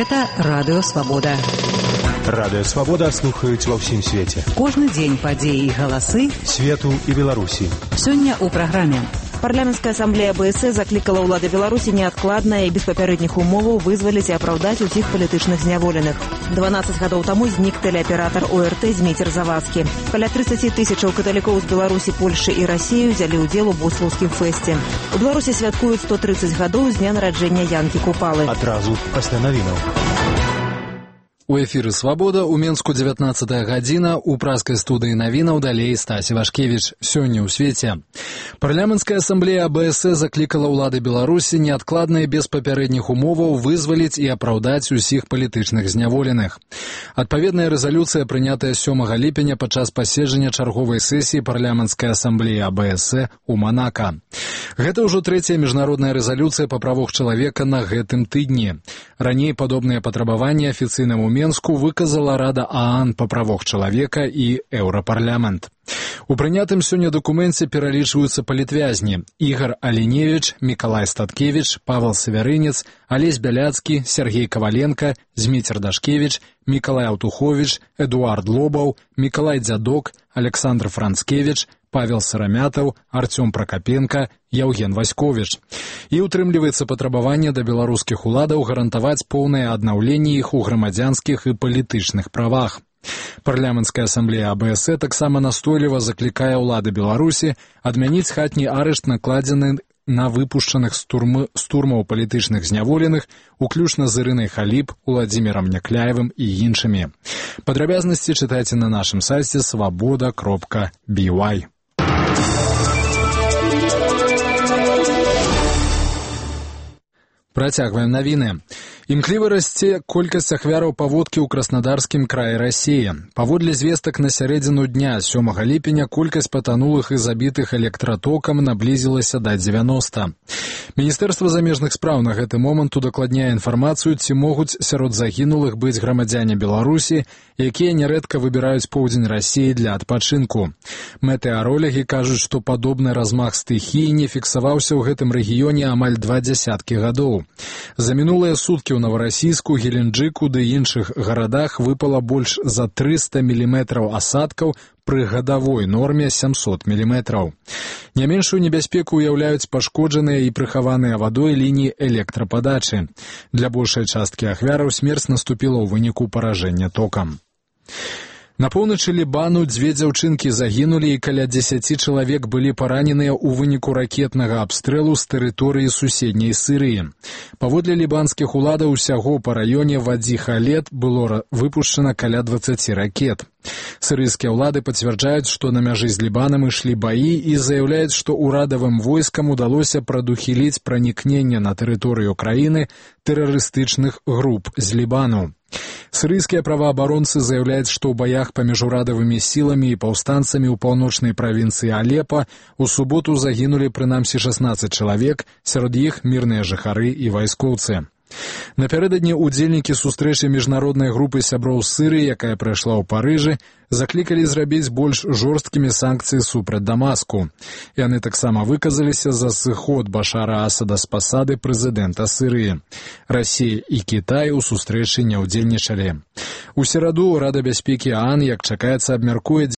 Гэта Радыё Свабода. Радыё Свабода слухаюць ва ўсім свеце. Кожны дзень падзеі і галасы свету і Беларусі. Сёння ў праграме. Парламенская ассамблея АБС закликала ўлады Беларусі неадкладна і без папярэдніх умоваў вызваліць і апраўдаць усіх палітычных зняволеных. 12 гадоў таму знік тэлеаператар ОРТ Зміцер Завадскі. Каля 30 тысячаў каталікоў з Беларусі, Польшы і Расіі ўзялі ўдзел у буслаўскім фэсце. У Беларусі святкуюць 130 гадоў з дня нараджэння Янкі Купалы. Адразу пасля навінаў. У эфіры «Свабода» у Менску 19 гадзіна, у праскай студыі навінаў далей Стась Івашкевіч. Сёння ў свеце. Парламенская ассамблея АБС заклікала ўлады Беларусі неадкладна і без папярэдніх умоваў вызваліць і апраўдаць усіх палітычных зняволеных. Адпаведная рэзалюцыя, прынятая 7 ліпеня падчас паседжання чарговай сесіі парламенскай ассамблеі АБС у Манака. Гэта ўжо трэцяя міжнародная рэзалюцыя па правах чалавека на гэтым тыдні. Раней падобныя патрабаванні афіцыйнаму Менску выказала Рада ААН па правах чалавека і Еўрапарламент. У прынятым сёння дакуменце пералічваюцца палітвязні: Ігор Аліневіч, Мікалай Статкевіч, Павел Савярынец, Алесь Бяляцкі, Сергей Каваленко, Зміцер Дашкевіч, Мікалай Аўтуховіч, Эдуард Лобаў, Мікалай Дзядок, Александр Францкевіч, Павел Сарамятаў, Артём Пракапенко, Яўген Васьковіч. І утрымліваецца патрабаванне да беларускіх уладаў гарантаваць поўнае аднаўленне іх у грамадзянскіх і палітычных правах. Парламенская ассамблея АБС таксама настойліва заклікае ўлады Беларусі адмяніць хатні арышт, накладзены на выпушчаных з турмаў палітычных зняволеных, уключна з Ірынай Халіп, Уладзімірам Някляевым і іншымі. Падрабязнасці чытайце на нашым сайце svoboda.by. Працягваем навіны. Імкліва расце колькасць ахвяраў паводкі ў Краснодарскім краі Расіі. Паводле звестак на сярэдзіну дня 7 ліпеня колькасць патанулых і забітых электратокам наблізілася да 90. Міністэрства замежных спраў на гэты момант удакладняе інфармацыю, ці могуць сярод загінулых быць грамадзяне Беларусі, якія нярэдка выбіраюць поўдзень Расіі для адпачынку. Метэаролагі кажуць, што падобны размах стыхіі не фіксаваўся ў гэтым рэгіёне амаль 20 гадоў. За мінулыя суткі ў Новарасійску, Геленджыку ды іншых гарадах выпала больш за 300 мм асадкаў пры гадавой норме 700 мм. Не меншую небяспеку ўяўляюць пашкоджаныя і прыхаваныя вадой лініі электрападачы. Для большай часткі ахвяраў смерць наступіла ў выніку паражэння токам. На поўначы Лібану 2 дзяўчынкі загінулі і каля 10 чалавек былі параненыя ў выніку ракетнага абстрэлу з тэрыторыі суседняй Сірыі. Паводле лібанскіх уладаў, усяго па раёне Вадзі-Халет было выпушчана каля 20 ракет. Сірыйскія ўлады пацвярджаюць, што на мяжы з Лібанам ішлі баі, і заяўляюць, што ўрадавым войскам удалося прадухіліць пранікненне на тэрыторыю краіны тэрарыстычных груп з Лібану. Сірыйскія праваабаронцы заяўляюць, што ў баях паміж урадавымі сіламі і паўстанцамі ў паўночнай правінцыі Алепа у суботу загінулі прынамсі 16 чалавек, сярод іх мірныя жыхары і вайскоўцы. Напярэдадні удзельнікі сустрэчы міжнароднай групы сяброў Сырыі, якая прайшла ў Парыжы, заклікалі зрабіць больш жорсткімі санкцыі супраць Дамаску. Яны таксама выказаліся за сыход Башара Асада з пасады прэзідэнта Сырыі. Расія і Кітай у сустрэчы не ўдзельнічалі. У сераду Рада бяспекі ААН, як чакаецца, абмяркуе